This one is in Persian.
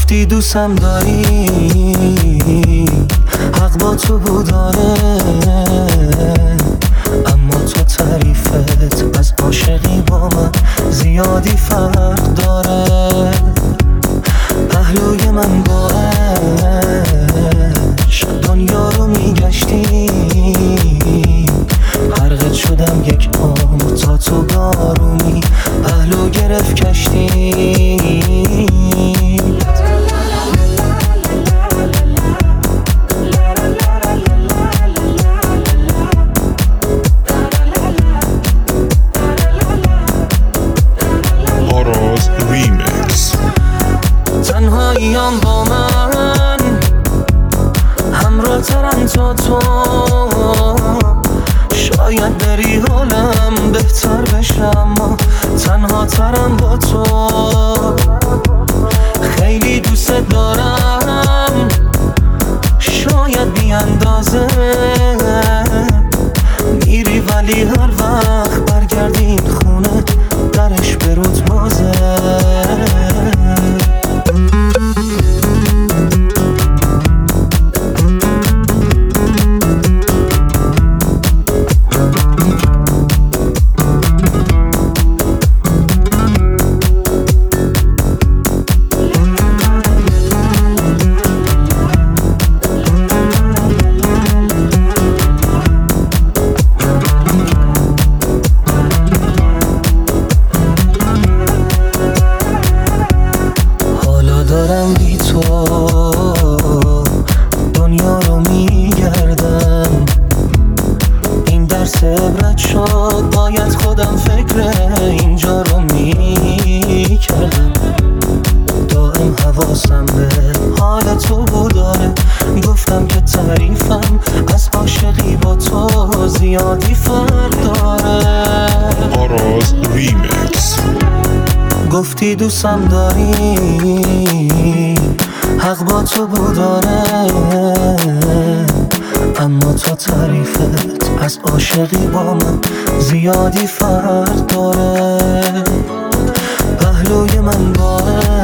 گفتی دوستم داری، حق با تو بوداره، اما تو تعریفت از عاشقی با من زیادی فرق داره. پهلوی من با عشق دنیا رو میگشتی، غرقت شدم یک عمر تا تو بارونی پهلو گرفت کشتی. تنهاییام با من همراه ترم تا تو، شاید بری حالم بهتر بشه، اما تنها ترم با تو. خیلی دوست دارم، شاید بی اندازه، میری ولی هر وقت برگردی این خونه درش برود بازه. دارم بی تو دنیا رو میگردم، این درس عبرت شد، باید خودم فکر اینجا رو میکردم. دائم حواسم به حال تو بوداره، گفتم که تعریفم از عاشقی با تو زیادی فرق داره. آراز ریمیکس. گفتی دوستم داری، حق با تو بوداره، اما تو تعریفت از عاشقی با من زیادی فرق داره. پهلوی من با